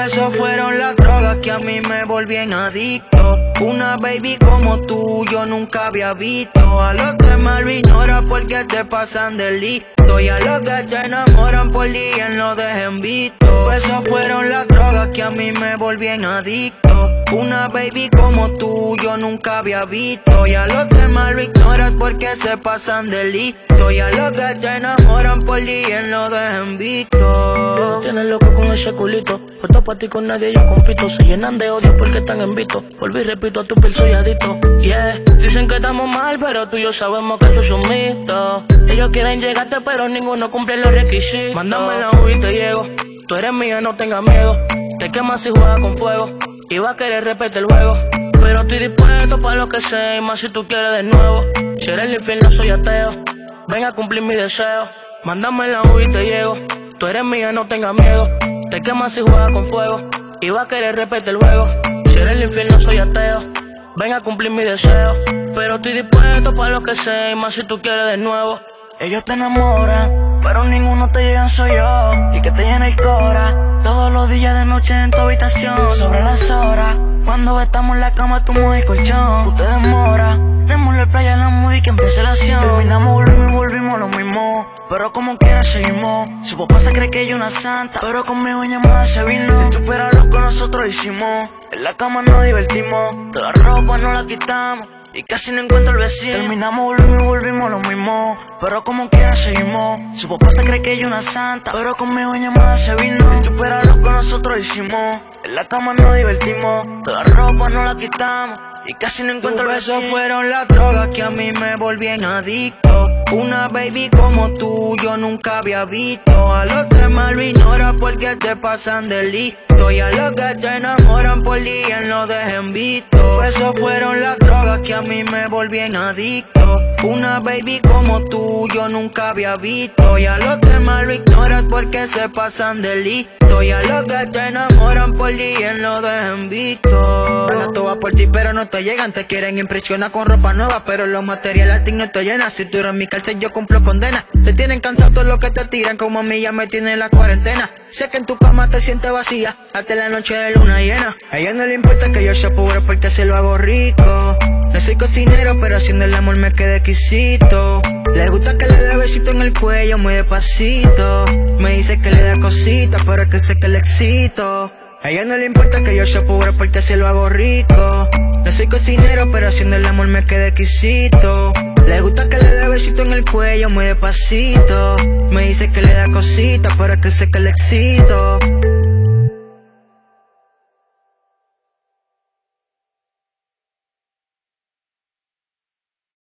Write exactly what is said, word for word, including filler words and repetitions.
Eso fueron las drogas que a mí me volvían adicto. Una baby como tú yo nunca había visto. A los que mal lo ignoran porque te pasan de listo. Y a los que te enamoran por día no dejen visto. Eso fueron las drogas que a mí me volvían adicto. Una baby como tú yo nunca había visto. Y a los que mal lo ignoran porque se pasan de listo. Y a los que te enamoran por día no dejen visto. Tienes loco con ese culito. Puesto pa' ti con nadie yo compito. Se llenan de odio porque están en visto. Volví y repito, a tu piel soy adicto. Yeah, dicen que estamos mal, pero tú y yo sabemos que eso es un mito. Ellos quieren llegarte, pero ninguno cumple los requisitos. Mándame la U y te llego. Tú eres mía, no tengas miedo. Te quemas si juegas con fuego. Y va a querer repetir el juego. Pero estoy dispuesto para lo que sea. Y más si tú quieres de nuevo. Si eres el infierno, soy ateo. Ven a cumplir mi deseo. Mándame la U y te llego. Tú eres mía, no tengas miedo. Te quemas si juegas con fuego. Y va a querer repetir el juego. Si eres el infierno, soy ateo. Ven a cumplir mi deseo. Pero estoy dispuesto para lo que sea. Y más si tú quieres de nuevo. Ellos te enamoran, pero ninguno te llega, soy yo. Y que te llena el cora. Todos los días de noche en tu habitación. Sobre las horas, cuando estamos en la cama tú mueves el colchón. Tú te demoras, démosle playa a la movie que empiece la acción. Terminamos, volvimos y volvimos lo mismo. Pero como quiera seguimos. Su papá se cree que ella es una santa, pero conmigo en llamada se vino. Si tú supieras lo que nosotros hicimos. En la cama nos divertimos. Toda la ropa no la quitamos. Y casi no encuentro el vecino. Terminamos, volvimos y volvimos lo mismo. Pero como quiera seguimos. Su papá se cree que ella es una santa, pero conmigo en llamada se vino. Si supieras lo que nosotros hicimos. En la cama nos divertimos. Toda la ropa no la quitamos. Y casi no encuentro el vecino. Eso fueron las drogas que a mí me volvían adicto. Una baby como tú yo nunca había visto. A los que mal lo ignoran porque te pasan de listo. Y a los que te enamoran por día no dejen visto. Eso fueron las drogas que a mí me volvían adicto. Una baby como tú yo nunca había visto. Y a los que mal lo ignoran porque se pasan de listo. Y a los que te enamoran por día no dejen visto. Bueno, todo va por ti pero no te llegan. Te quieren impresionar con ropa nueva, pero los materiales a ti no te llenan. Si tú eres mi cárcel yo cumplo condena. Te tienen cansado todo lo que te tiran, como a mí ya me tiene la cuarentena. Sé que en tu cama te sientes vacía hasta la noche de luna llena. A ella no le importa que yo sea pobre porque se lo hago rico. No soy cocinero pero haciendo el amor me quedé exquisito. Le gusta que le dé besito en el cuello muy despacito. Me dice que le da cositas pero es que sé que le excito. A ella no le importa que yo sea pobre porque se lo hago rico. No soy cocinero pero haciendo el amor me quedé exquisito. Le gusta que le dé besito en el cuello muy despacito. Me dice que le da cositas pero es que sé que le excito.